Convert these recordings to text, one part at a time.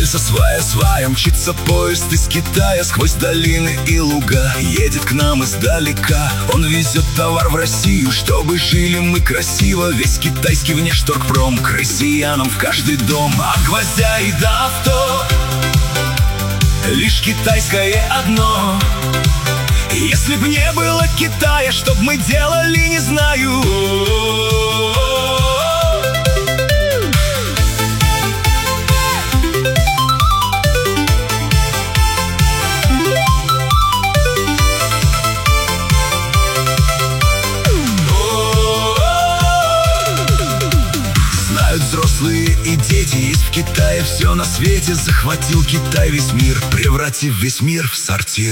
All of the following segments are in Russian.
рельса, свая мчится поезд из Китая. Сквозь долины и луга едет к нам издалека. Он везет товар в Россию, чтобы жили мы красиво. Весь китайский внешторгпром к россиянам в каждый дом. От гвоздя и до авто лишь китайское одно. Если б не было Китая, что б мы делали, не знаю. Знают взрослые и дети, есть в Китае все на свете. Захватил Китай весь мир, превратив весь мир в сортир.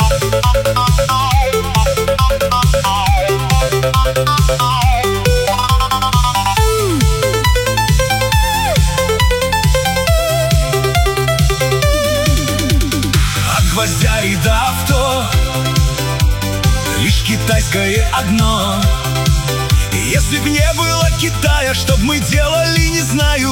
От гвоздя и до авто лишь китайское одно. Если б не было Китая, что б мы делали, не знаю.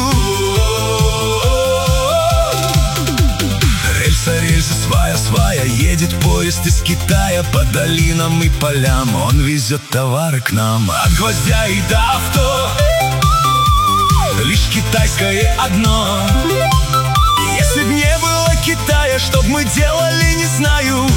Рельса, свая, едет поезд из Китая. По долинам и полям он везет товары к нам. От гвоздя и до авто лишь китайское одно. Если б не было Китая, что б мы делали, не знаю.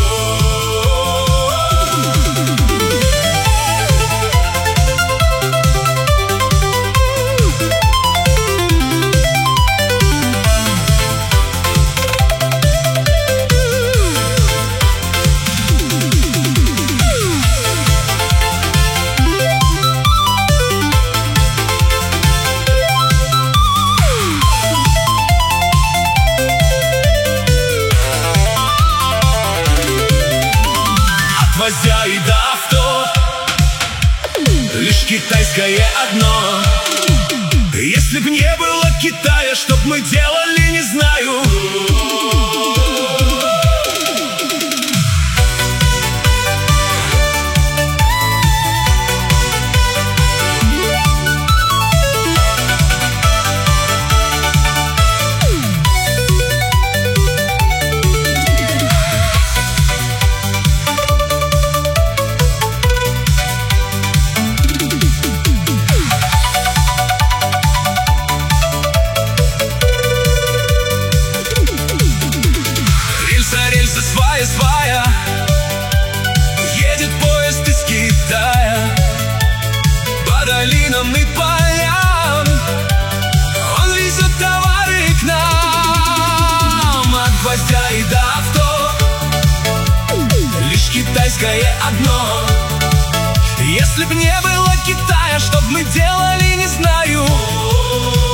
От гвоздя и до авто лишь китайское одно. Если б не было Китая, что б мы делали, не знаю. Свая, едет поезд из Китая. По долинам и полям он везет товары к нам. От гвоздя и до авто лишь китайское одно. Если б не было Китая, что б мы делали, не знаю.